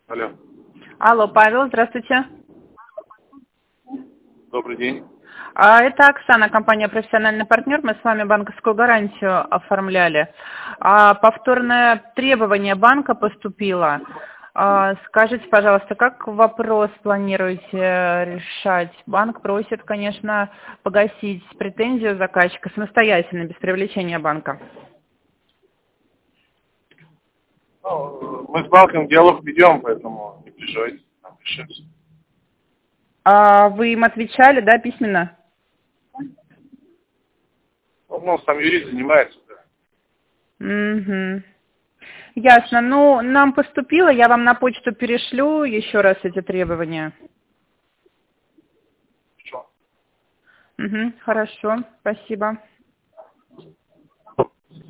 Алло. Алло, Павел, здравствуйте. Добрый день. Это Оксана, компания «Профессиональный партнер». Мы с вами банковскую гарантию оформляли. Повторное требование банка поступило. Скажите, пожалуйста, как вопрос планируете решать? Банк просит, конечно, погасить претензию заказчика самостоятельно, без привлечения банка. Ну, мы с банком диалог ведем, поэтому не переживайте, там решимся. Вы им отвечали, да, письменно? Ну, сам юрист занимается, да. Угу. Ясно. Ну, нам поступило, я вам на почту перешлю еще раз эти требования. Что? Угу, хорошо, спасибо.